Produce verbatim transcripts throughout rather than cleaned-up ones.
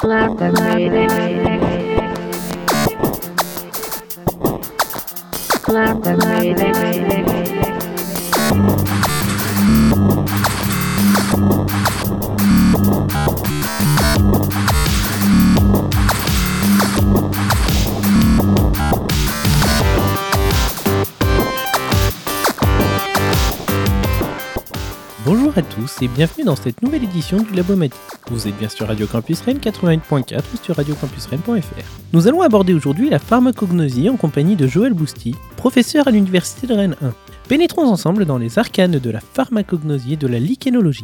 Bonjour à tous et bienvenue dans cette nouvelle édition du Labomatique. Vous êtes bien sur Radio Campus Rennes quatre-vingt-huit point quatre ou sur radio campus rennes point f r. Nous allons aborder aujourd'hui la pharmacognosie en compagnie de Joël Bousty, professeur à l'Université de Rennes un. Pénétrons ensemble dans les arcanes de la pharmacognosie et de la lichénologie.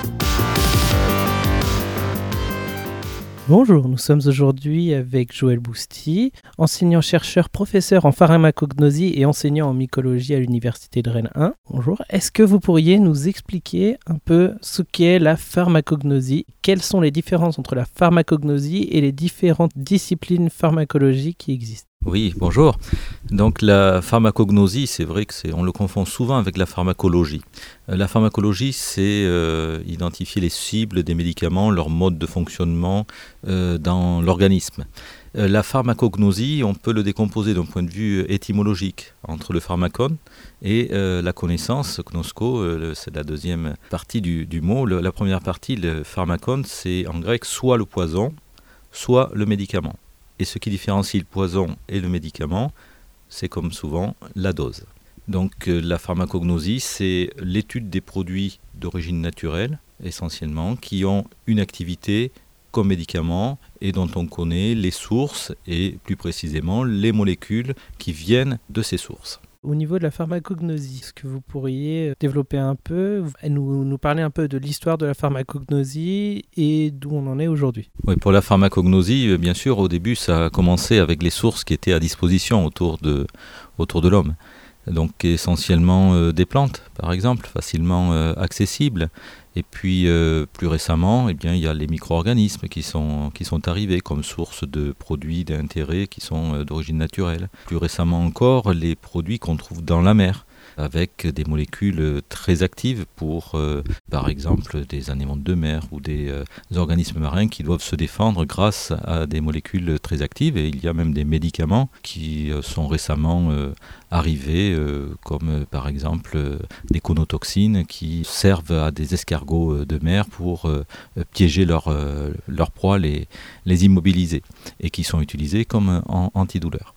Bonjour, nous sommes aujourd'hui avec Joël Bousty, enseignant-chercheur, professeur en pharmacognosie et enseignant en mycologie à l'Université de Rennes un. Bonjour, est-ce que vous pourriez nous expliquer un peu ce qu'est la pharmacognosie? Quelles sont les différences entre la pharmacognosie et les différentes disciplines pharmacologiques qui existent? Oui, bonjour. Donc la pharmacognosie, c'est vrai que c'est, on le confond souvent avec la pharmacologie. Euh, la pharmacologie, c'est euh, identifier les cibles des médicaments, leur mode de fonctionnement euh, dans l'organisme. Euh, la pharmacognosie, on peut le décomposer d'un point de vue étymologique entre le pharmacon et euh, la connaissance, gnosko, euh, c'est la deuxième partie du, du mot. Le, la première partie, le pharmacon, c'est en grec soit le poison, soit le médicament. Et ce qui différencie le poison et le médicament, c'est comme souvent la dose. Donc euh, la pharmacognosie, c'est l'étude des produits d'origine naturelle, essentiellement, qui ont une activité comme médicament et dont on connaît les sources et plus précisément les molécules qui viennent de ces sources. Au niveau de la pharmacognosie, est-ce que vous pourriez développer un peu, nous, nous parler un peu de l'histoire de la pharmacognosie et d'où on en est aujourd'hui? Oui, pour la pharmacognosie, bien sûr, au début, ça a commencé avec les sources qui étaient à disposition autour de, autour de l'homme. Donc essentiellement euh, des plantes, par exemple, facilement euh, accessibles. Et puis euh, plus récemment, eh bien, il y a les micro-organismes qui sont, qui sont arrivés comme source de produits d'intérêt qui sont euh, d'origine naturelle. Plus récemment encore, les produits qu'on trouve dans la mer, avec des molécules très actives pour, euh, par exemple, des anémones de mer ou des, euh, des organismes marins qui doivent se défendre grâce à des molécules très actives. Et il y a même des médicaments qui euh, sont récemment euh, arrivés, euh, comme euh, par exemple euh, des conotoxines qui servent à des escargots euh, de mer pour euh, piéger leurs euh, leur proies, les, les immobiliser, et qui sont utilisés comme en, antidouleurs.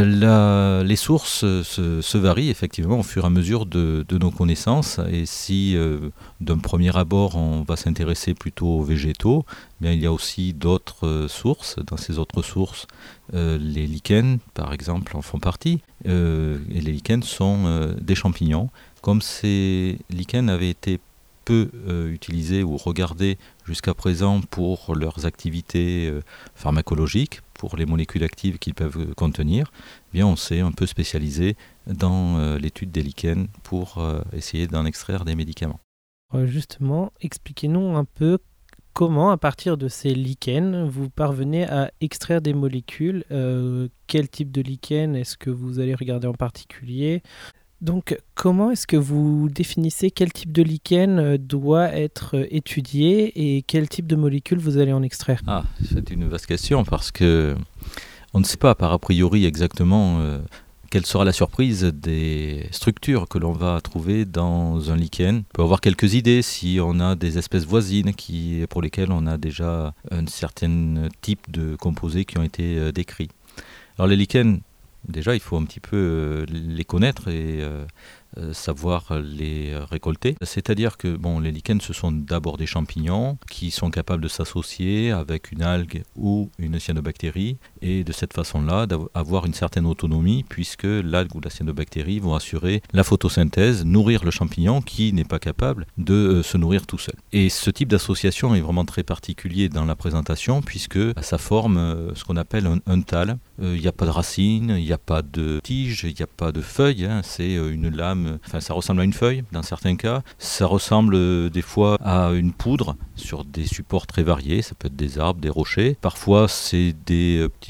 La, les sources se, se varient effectivement au fur et à mesure de, de nos connaissances, et si euh, d'un premier abord on va s'intéresser plutôt aux végétaux, eh bien, il y a aussi d'autres euh, sources. Dans ces autres sources, euh, les lichens par exemple en font partie, euh, et les lichens sont euh, des champignons. Comme ces lichens avaient été peu euh, utilisés ou regardés jusqu'à présent pour leurs activités euh, pharmacologiques, pour les molécules actives qu'ils peuvent contenir, eh bien on s'est un peu spécialisé dans euh, l'étude des lichens pour euh, essayer d'en extraire des médicaments. Justement, expliquez-nous un peu comment, à partir de ces lichens, vous parvenez à extraire des molécules. Euh, quel type de lichen est-ce que vous allez regarder en particulier ? Donc, comment est-ce que vous définissez quel type de lichen doit être étudié et quel type de molécules vous allez en extraire? Ah, c'est une vaste question parce que on ne sait pas par a priori exactement euh, quelle sera la surprise des structures que l'on va trouver dans un lichen. On peut avoir quelques idées si on a des espèces voisines qui, pour lesquelles on a déjà un certain type de composés qui ont été euh, décrits. Alors les lichens, déjà, il faut un petit peu euh, les connaître et euh, euh, savoir les récolter. C'est-à-dire que bon, les lichens, ce sont d'abord des champignons qui sont capables de s'associer avec une algue ou une cyanobactérie et de cette façon-là d'avoir une certaine autonomie puisque l'algue ou la cyanobactérie vont assurer la photosynthèse, nourrir le champignon qui n'est pas capable de euh, se nourrir tout seul. Et ce type d'association est vraiment très particulier dans la présentation puisque ça forme euh, ce qu'on appelle un, un thalle. Il euh, n'y a pas de racines, il n'y a pas de tiges, il n'y a pas de feuilles, hein, c'est euh, une lame, enfin ça ressemble à une feuille dans certains cas, ça ressemble euh, des fois à une poudre sur des supports très variés, ça peut être des arbres, des rochers, parfois c'est des euh, petites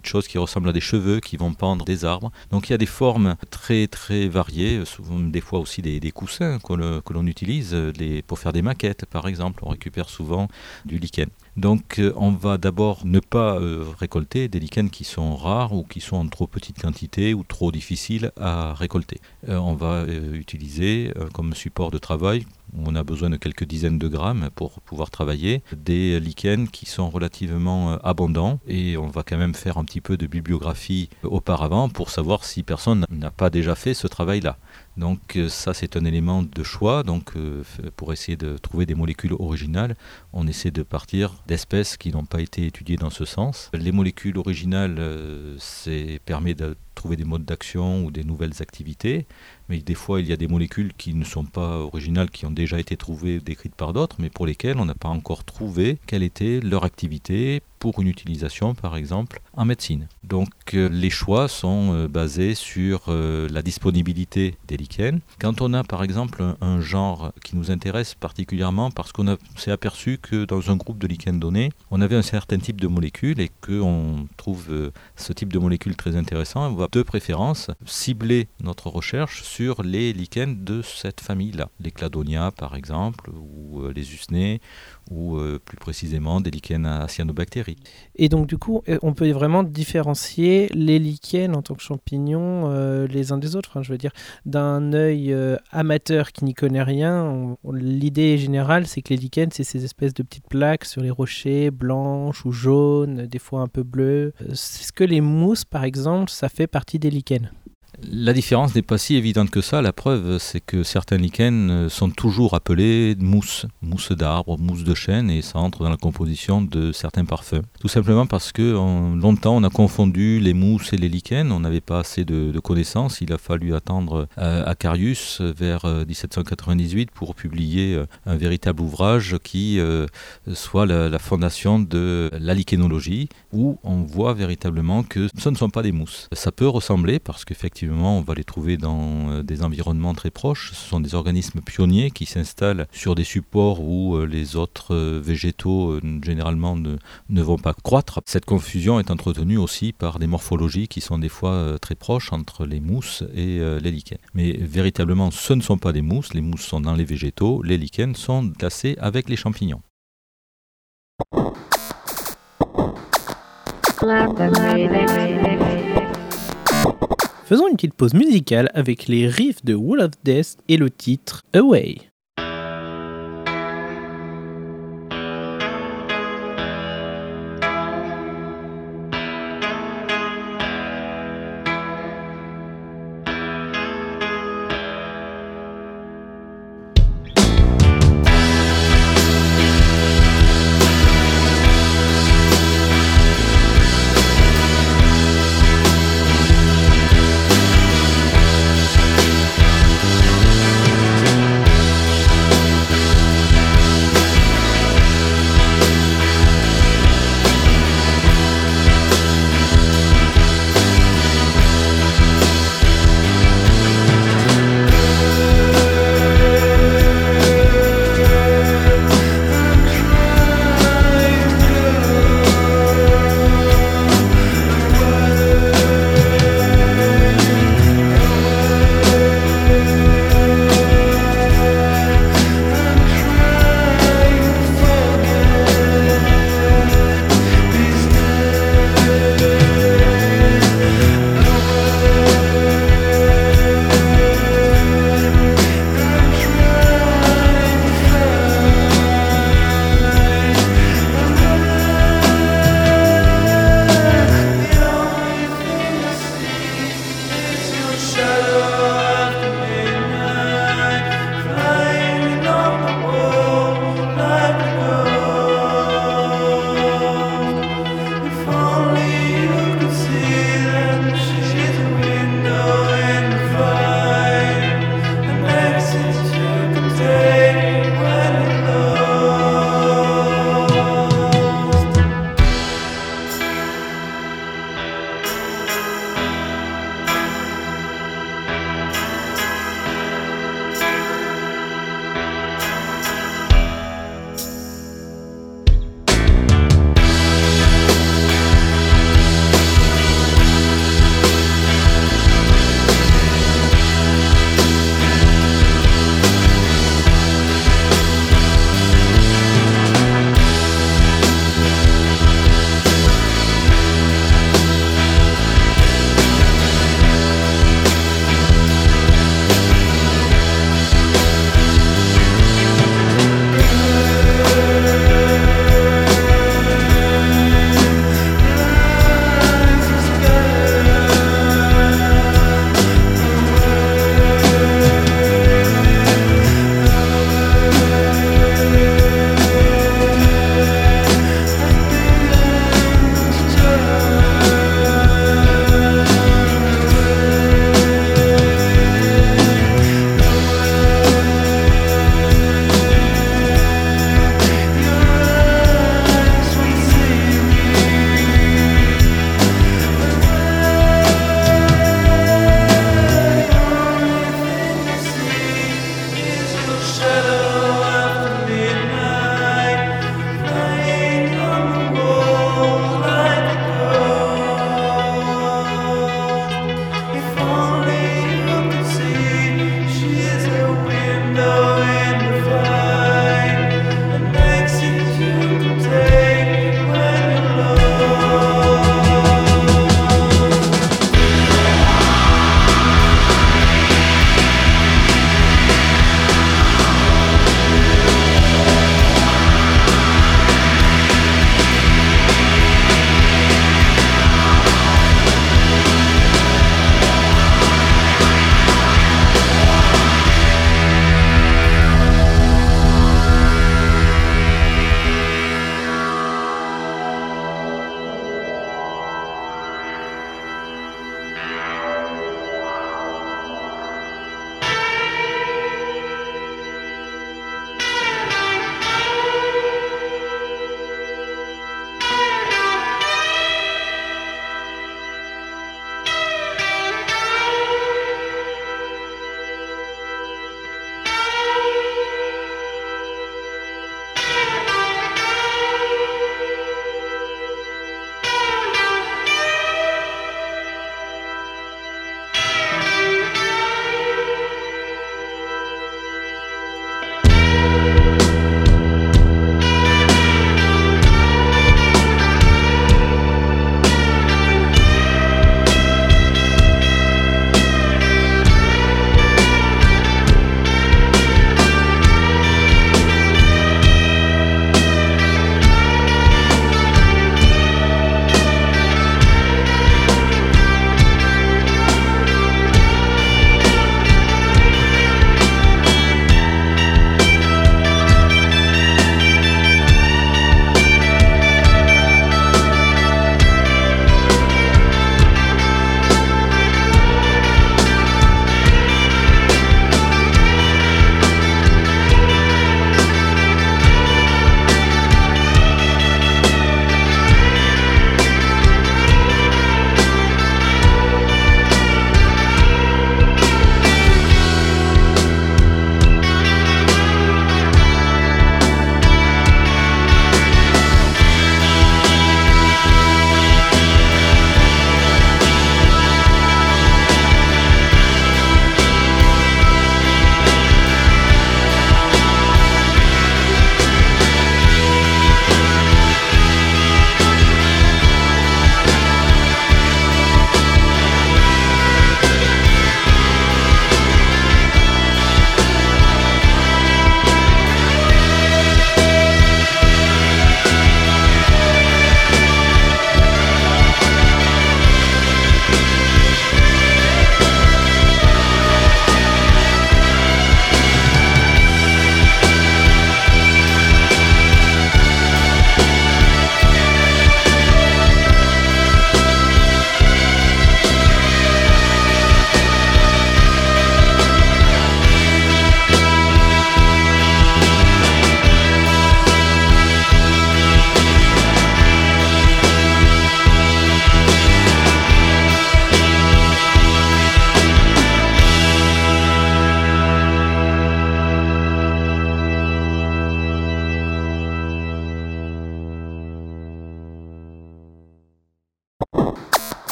petites choses qui ressemblent à des cheveux qui vont pendre des arbres. Donc il y a des formes très très variées, souvent des fois aussi des, des coussins que, le, que l'on utilise les, pour faire des maquettes par exemple. On récupère souvent du lichen. Donc euh, on va d'abord ne pas euh, récolter des lichens qui sont rares ou qui sont en trop petite quantité ou trop difficiles à récolter. Euh, on va euh, utiliser euh, comme support de travail, où on a besoin de quelques dizaines de grammes pour pouvoir travailler, des lichens qui sont relativement euh, abondants, et on va quand même faire un petit peu de bibliographie euh, auparavant pour savoir si personne n'a pas déjà fait ce travail-là. Donc euh, ça c'est un élément de choix. Donc euh, pour essayer de trouver des molécules originales, on essaie de partir d'espèces qui n'ont pas été étudiées dans ce sens. Les molécules originales, euh, c'est permet de trouver des modes d'action ou des nouvelles activités, mais des fois il y a des molécules qui ne sont pas originales, qui ont déjà été trouvées, décrites par d'autres, mais pour lesquelles on n'a pas encore trouvé quelle était leur activité pour une utilisation par exemple en médecine. Donc euh, les choix sont euh, basés sur euh, la disponibilité des lichens. Quand on a par exemple un, un genre qui nous intéresse particulièrement parce qu'on a, s'est aperçu que dans un groupe de lichens donné, on avait un certain type de molécules et qu'on trouve euh, ce type de molécules très intéressant, on va de préférence cibler notre recherche sur les lichens de cette famille-là. Les cladonia par exemple, ou euh, les usnés, ou euh, plus précisément des lichens à cyanobactéries. Et donc du coup, on peut vraiment différencier les lichens en tant que champignons euh, les uns des autres. Enfin, je veux dire, d'un œil euh, amateur qui n'y connaît rien, on, on, l'idée générale, c'est que les lichens, c'est ces espèces de petites plaques sur les rochers, blanches ou jaunes, des fois un peu bleues. Est-ce que les mousses, par exemple, ça fait partie des lichens ? La différence n'est pas si évidente que ça. La preuve, c'est que certains lichens sont toujours appelés mousse, mousse d'arbre, mousse de chêne, et ça entre dans la composition de certains parfums. Tout simplement parce que en, longtemps, on a confondu les mousses et les lichens. On n'avait pas assez de, de connaissances. Il a fallu attendre euh, Acarius vers euh, dix-sept cent quatre-vingt-dix-huit pour publier euh, un véritable ouvrage qui euh, soit la, la fondation de la lichénologie, où on voit véritablement que ce ne sont pas des mousses. Ça peut ressembler parce qu'effectivement, on va les trouver dans des environnements très proches. Ce sont des organismes pionniers qui s'installent sur des supports où les autres végétaux généralement ne, ne vont pas croître. Cette confusion est entretenue aussi par des morphologies qui sont des fois très proches entre les mousses et les lichens. Mais véritablement, ce ne sont pas des mousses. Les mousses sont dans les végétaux. Les lichens sont classés avec les champignons. Faisons une petite pause musicale avec les riffs de Wall of Death et le titre Away.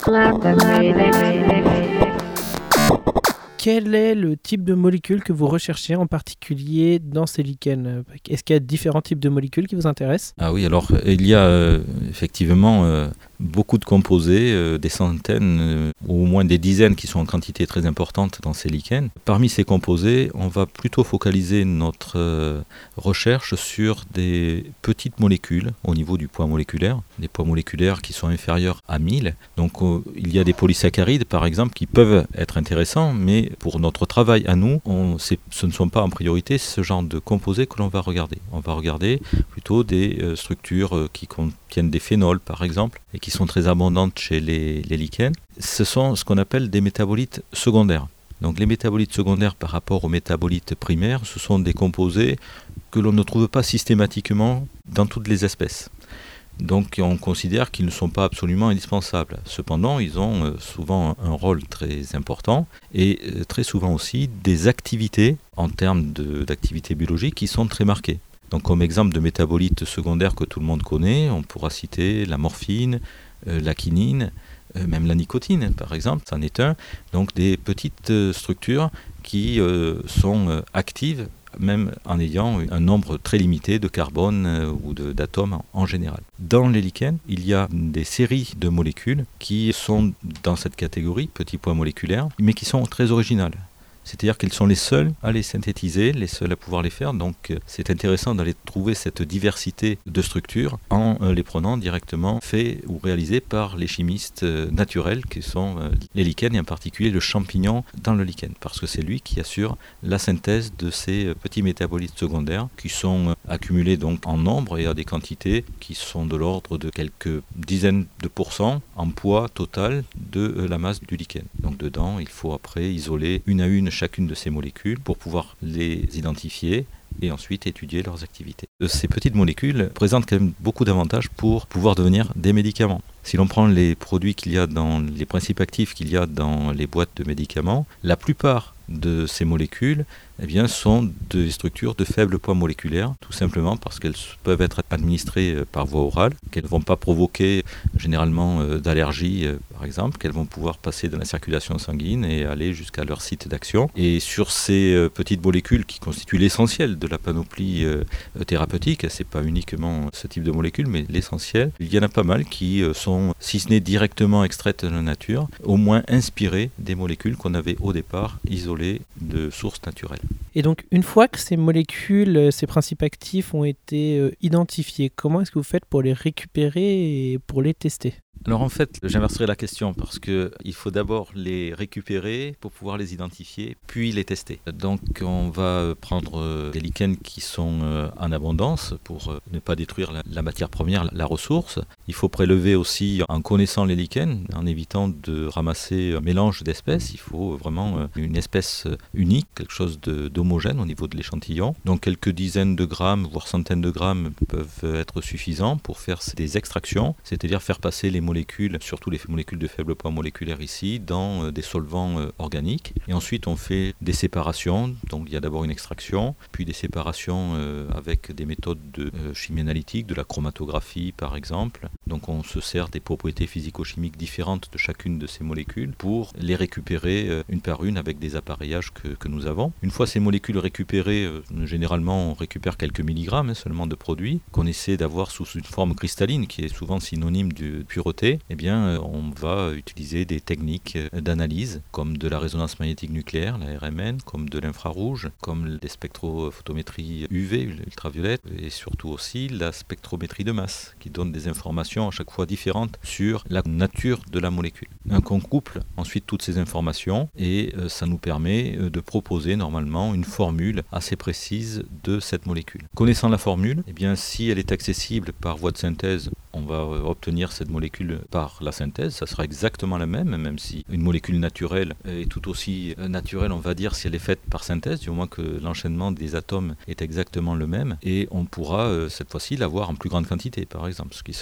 Quel est le type de molécule que vous recherchez en particulier dans ces lichens ? Est-ce qu'il y a différents types de molécules qui vous intéressent ? Ah oui, alors il y a euh, effectivement euh, beaucoup de composés, euh, des centaines euh, ou au moins des dizaines qui sont en quantité très importante dans ces lichens. Parmi ces composés, on va plutôt focaliser notre euh, recherche sur des petites molécules au niveau du poids moléculaire, des poids moléculaires qui sont inférieurs à mille. Donc euh, il y a des polysaccharides par exemple qui peuvent être intéressants, mais pour notre travail à nous, on, ce ne sont pas en priorité ce genre de composés que l'on va regarder. On va regarder plutôt des euh, structures euh, qui contiennent des phénols par exemple et qui sont très abondantes chez les, les lichens. Ce sont ce qu'on appelle des métabolites secondaires. Donc les métabolites secondaires par rapport aux métabolites primaires, ce sont des composés que l'on ne trouve pas systématiquement dans toutes les espèces. Donc on considère qu'ils ne sont pas absolument indispensables. Cependant, ils ont euh, souvent un rôle très important et euh, très souvent aussi des activités en termes de, d'activités biologiques qui sont très marquées. Donc comme exemple de métabolites secondaires que tout le monde connaît, on pourra citer la morphine, euh, la quinine, euh, même la nicotine par exemple, c'en est un. Donc des petites euh, structures qui euh, sont euh, actives même en ayant un nombre très limité de carbone euh, ou de, d'atomes en, en général. Dans les lichens, il y a des séries de molécules qui sont dans cette catégorie, petits poids moléculaires, mais qui sont très originales. C'est-à-dire qu'ils sont les seuls à les synthétiser, les seuls à pouvoir les faire. Donc euh, c'est intéressant d'aller trouver cette diversité de structures en euh, les prenant directement faits ou réalisés par les chimistes euh, naturels qui sont euh, les lichens et en particulier le champignon dans le lichen. Parce que c'est lui qui assure la synthèse de ces euh, petits métabolites secondaires qui sont euh, accumulés donc en nombre et à des quantités qui sont de l'ordre de quelques dizaines de pourcents en poids total de euh, la masse du lichen. Donc dedans, il faut après isoler une à une chacune de ces molécules pour pouvoir les identifier et ensuite étudier leurs activités. Ces petites molécules présentent quand même beaucoup d'avantages pour pouvoir devenir des médicaments. Si l'on prend les produits qu'il y a dans les principes actifs qu'il y a dans les boîtes de médicaments, la plupart de ces molécules eh bien, sont des structures de faible poids moléculaire, tout simplement parce qu'elles peuvent être administrées par voie orale, qu'elles ne vont pas provoquer généralement euh, d'allergies, euh, par exemple, qu'elles vont pouvoir passer dans la circulation sanguine et aller jusqu'à leur site d'action. Et sur ces euh, petites molécules qui constituent l'essentiel de la panoplie euh, thérapeutique, c'est pas uniquement ce type de molécules, mais l'essentiel, il y en a pas mal qui euh, sont, si ce n'est directement extraites de la nature, au moins inspirées des molécules qu'on avait au départ isolées de sources naturelles. Et donc, une fois que ces molécules, ces principes actifs ont été euh, identifiés, comment est-ce que vous faites pour les récupérer et pour les tester ? Alors en fait, j'inverserai la question parce qu'il faut d'abord les récupérer pour pouvoir les identifier, puis les tester. Donc on va prendre des lichens qui sont en abondance pour ne pas détruire la, la matière première, la ressource. Il faut prélever aussi en connaissant les lichens, en évitant de ramasser un mélange d'espèces. Il faut vraiment une espèce unique, quelque chose de, d'homogène au niveau de l'échantillon. Donc quelques dizaines de grammes, voire centaines de grammes peuvent être suffisants pour faire des extractions, c'est-à-dire faire passer les molécules, surtout les molécules de faible poids moléculaire ici, dans euh, des solvants euh, organiques. Et ensuite, on fait des séparations. Donc, il y a d'abord une extraction, puis des séparations euh, avec des méthodes de euh, chimie analytique, de la chromatographie par exemple. Donc, on se sert des propriétés physico-chimiques différentes de chacune de ces molécules pour les récupérer euh, une par une avec des appareillages que, que nous avons. Une fois ces molécules récupérées, euh, généralement, on récupère quelques milligrammes hein, seulement de produits qu'on essaie d'avoir sous une forme cristalline qui est souvent synonyme de pureté. Eh bien, on va utiliser des techniques d'analyse comme de la résonance magnétique nucléaire, la R M N, comme de l'infrarouge, comme des spectrophotométries U V, ultraviolette, et surtout aussi la spectrométrie de masse, qui donne des informations à chaque fois différentes sur la nature de la molécule. Donc on couple ensuite toutes ces informations et euh, ça nous permet de proposer normalement une formule assez précise de cette molécule. Connaissant la formule, eh bien, si elle est accessible par voie de synthèse, on va obtenir cette molécule par la synthèse, ça sera exactement la même, même si une molécule naturelle est tout aussi naturelle, on va dire, si elle est faite par synthèse, du moins que l'enchaînement des atomes est exactement le même, et on pourra euh, cette fois-ci l'avoir en plus grande quantité, par exemple, ce qui sera un avantage.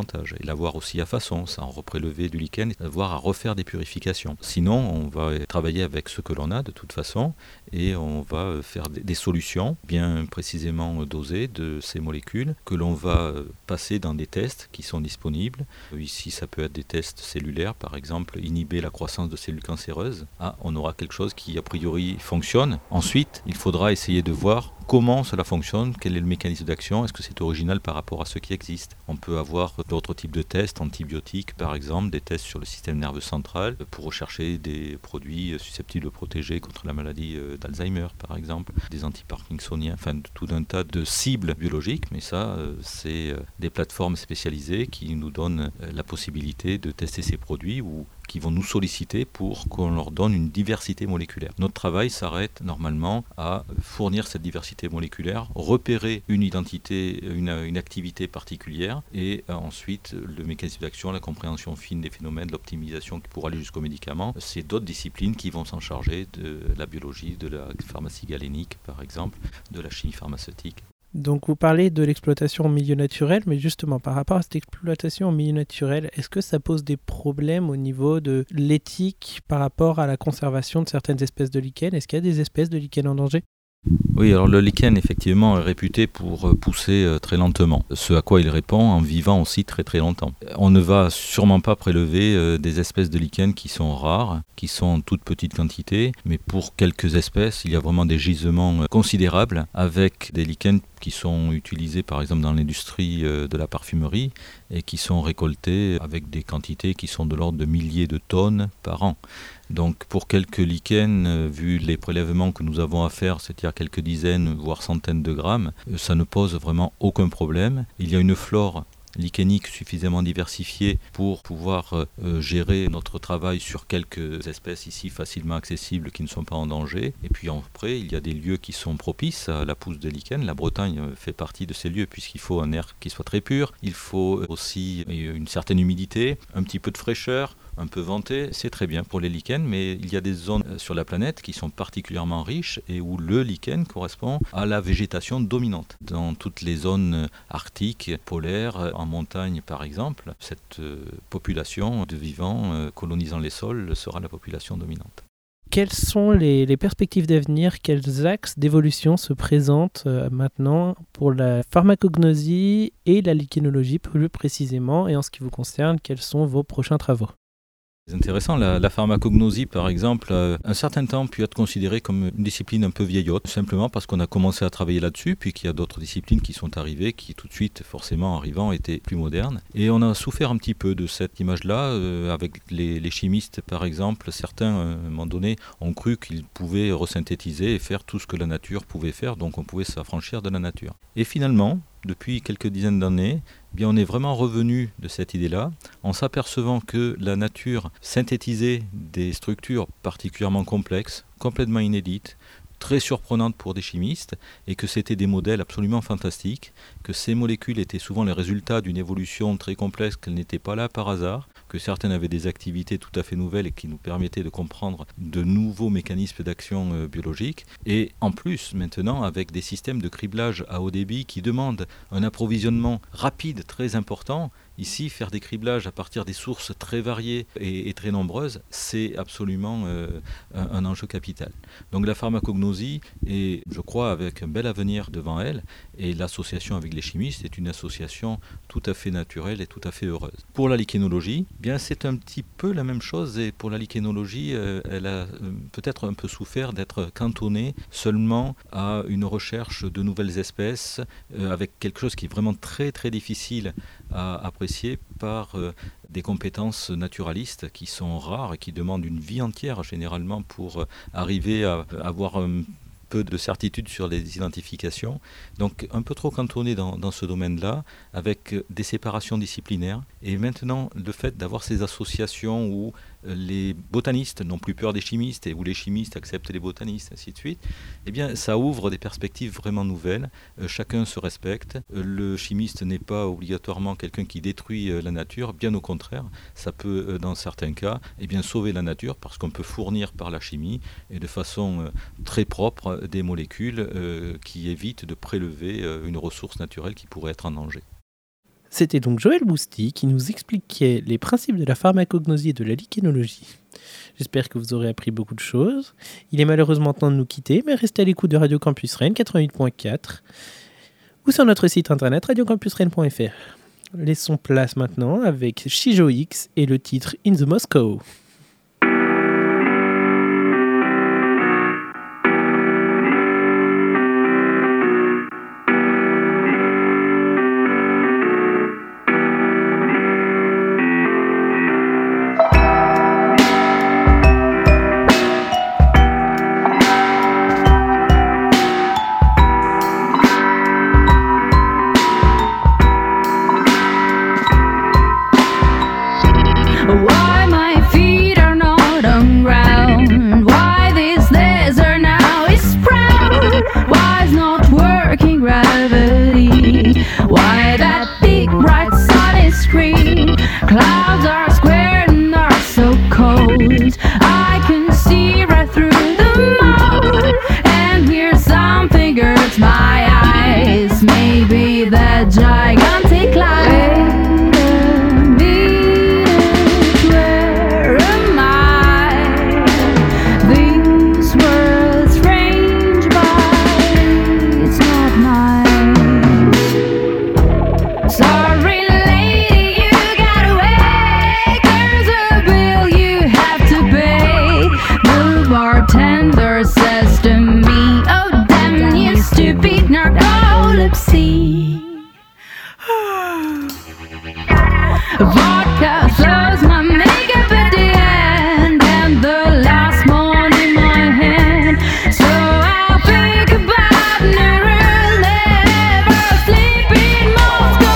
davantage. Et l'avoir aussi à façon, sans reprélever du lichen, voire à refaire des purifications. Sinon, on va travailler avec ce que l'on a de toute façon et on va faire des, des solutions bien précisément dosées de ces molécules que l'on va passer dans des tests qui sont disponibles. Ici, ça peut être des tests cellulaires, par exemple, inhiber la croissance de cellules cancéreuses. Ah, on aura quelque chose qui, a priori, fonctionne. Ensuite, il faudra essayer de voir comment cela fonctionne, quel est le mécanisme d'action, est-ce que c'est original par rapport à ce qui existe. On peut avoir d'autres types de tests, antibiotiques par exemple, des tests sur le système nerveux central pour rechercher des produits susceptibles de protéger contre la maladie d'Alzheimer par exemple, des antiparkinsoniens, enfin tout un tas de cibles biologiques, mais ça c'est des plateformes spécialisées qui nous donnent la possibilité de tester ces produits ou qui vont nous solliciter pour qu'on leur donne une diversité moléculaire. Notre travail s'arrête normalement à fournir cette diversité moléculaire, repérer une identité, une, une activité particulière et euh, ensuite le mécanisme d'action, la compréhension fine des phénomènes, l'optimisation pour aller jusqu'au médicament. C'est d'autres disciplines qui vont s'en charger, de la biologie, de la pharmacie galénique par exemple, de la chimie pharmaceutique. Donc vous parlez de l'exploitation en milieu naturel, mais justement par rapport à cette exploitation en milieu naturel, est-ce que ça pose des problèmes au niveau de l'éthique par rapport à la conservation de certaines espèces de lichens ? Est-ce qu'il y a des espèces de lichens en danger ? Oui, alors le lichen effectivement est réputé pour pousser très lentement, ce à quoi il répond en vivant aussi très très longtemps. On ne va sûrement pas prélever des espèces de lichen qui sont rares, qui sont en toute petite quantité, mais pour quelques espèces, il y a vraiment des gisements considérables avec des lichens qui sont utilisés par exemple dans l'industrie de la parfumerie et qui sont récoltés avec des quantités qui sont de l'ordre de milliers de tonnes par an. Donc pour quelques lichens, vu les prélèvements que nous avons à faire, c'est-à-dire quelques dizaines voire centaines de grammes, ça ne pose vraiment aucun problème. Il y a une flore lichénique suffisamment diversifiée pour pouvoir euh, gérer notre travail sur quelques espèces ici facilement accessibles qui ne sont pas en danger. Et puis après, il y a des lieux qui sont propices à la pousse de lichen. La Bretagne fait partie de ces lieux puisqu'il faut un air qui soit très pur. Il faut aussi une certaine humidité, un petit peu de fraîcheur, un peu venté, c'est très bien pour les lichens, mais il y a des zones sur la planète qui sont particulièrement riches et où le lichen correspond à la végétation dominante. Dans toutes les zones arctiques, polaires, en montagne par exemple, cette population de vivants colonisant les sols sera la population dominante. Quelles sont les, les perspectives d'avenir, quels axes d'évolution se présentent euh, maintenant pour la pharmacognosie et la lichenologie plus précisément, et en ce qui vous concerne, quels sont vos prochains travaux ? C'est intéressant, la, la pharmacognosie par exemple, euh, un certain temps pu être considérée comme une discipline un peu vieillotte, simplement parce qu'on a commencé à travailler là-dessus, puis qu'il y a d'autres disciplines qui sont arrivées, qui tout de suite, forcément arrivant, étaient plus modernes. Et on a souffert un petit peu de cette image-là, euh, avec les, les chimistes par exemple, certains, à un moment donné, ont cru qu'ils pouvaient resynthétiser et faire tout ce que la nature pouvait faire, donc on pouvait s'affranchir de la nature. Et finalement, depuis quelques dizaines d'années, eh bien on est vraiment revenu de cette idée-là, en s'apercevant que la nature synthétisait des structures particulièrement complexes, complètement inédites, très surprenantes pour des chimistes, et que c'était des modèles absolument fantastiques, que ces molécules étaient souvent les résultats d'une évolution très complexe, qu'elles n'étaient pas là par hasard, que certaines avaient des activités tout à fait nouvelles et qui nous permettaient de comprendre de nouveaux mécanismes d'action euh, biologique. Et en plus, maintenant, avec des systèmes de criblage à haut débit qui demandent un approvisionnement rapide, très important, ici, faire des criblages à partir des sources très variées et, et très nombreuses, c'est absolument euh, un, un enjeu capital. Donc la pharmacognosie est, je crois, avec un bel avenir devant elle, et l'association avec les chimistes est une association tout à fait naturelle et tout à fait heureuse. Pour la lichénologie, eh bien c'est un petit peu la même chose, et pour la lichénologie, euh, elle a euh, peut-être un peu souffert d'être cantonnée seulement à une recherche de nouvelles espèces, euh, avec quelque chose qui est vraiment très très difficile à apprécier par euh, des compétences naturalistes qui sont rares et qui demandent une vie entière généralement pour euh, arriver à, à avoir un peu de certitude sur les identifications. Donc un peu trop cantonné dans, dans ce domaine-là, avec des séparations disciplinaires. Et maintenant, le fait d'avoir ces associations où les botanistes n'ont plus peur des chimistes et où les chimistes acceptent les botanistes, ainsi de suite, eh bien, ça ouvre des perspectives vraiment nouvelles. Euh, chacun se respecte. Euh, le chimiste n'est pas obligatoirement quelqu'un qui détruit euh, la nature. Bien au contraire, ça peut, euh, dans certains cas, eh bien, sauver la nature parce qu'on peut fournir par la chimie et de façon euh, très propre des molécules euh, qui évitent de prélever euh, une ressource naturelle qui pourrait être en danger. C'était donc Joël Bousty qui nous expliquait les principes de la pharmacognosie et de la lichénologie. J'espère que vous aurez appris beaucoup de choses. Il est malheureusement temps de nous quitter, mais restez à l'écoute de Radio Campus Rennes quatre-vingt-huit point quatre ou sur notre site internet radio campus rennes point f r. Laissons place maintenant avec Shijo X et le titre In the Moscow. Why my feet are not on ground? Why this desert now is proud? Why it's not working gravity? Why that big bright sun is green? Clouds are square and are so cold. I can see right through the mold and hear something hurts my eyes. Maybe that gigantic light. Bartender says to me, oh damn you stupid narcolepsy. Vodka flows my makeup at the end, and the last one in my hand. So I'll think about never, never sleep in Moscow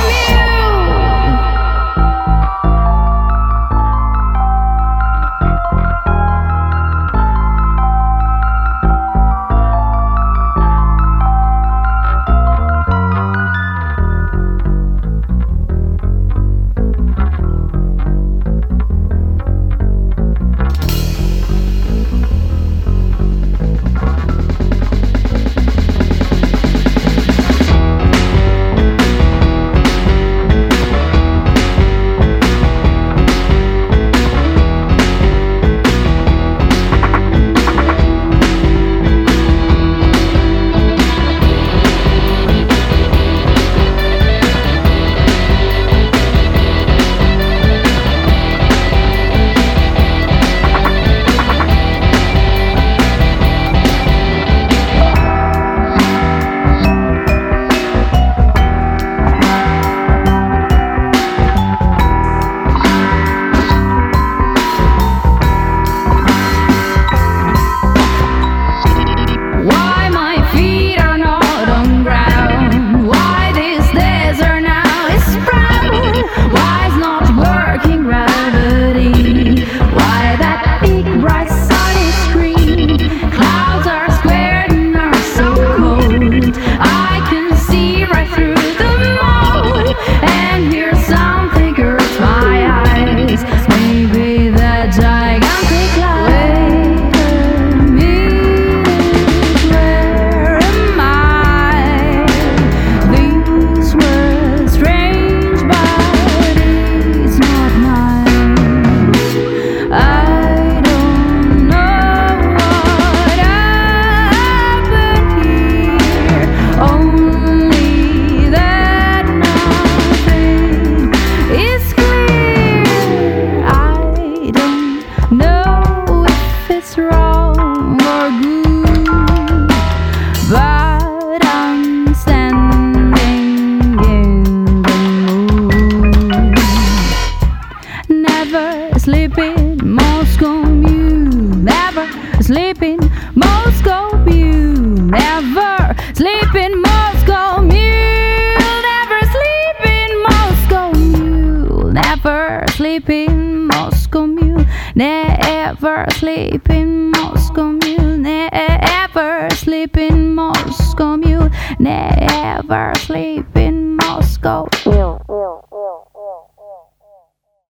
Never sleep in Moscow Mule. Never sleep in Moscow Mule. Never sleep in Moscow Mule.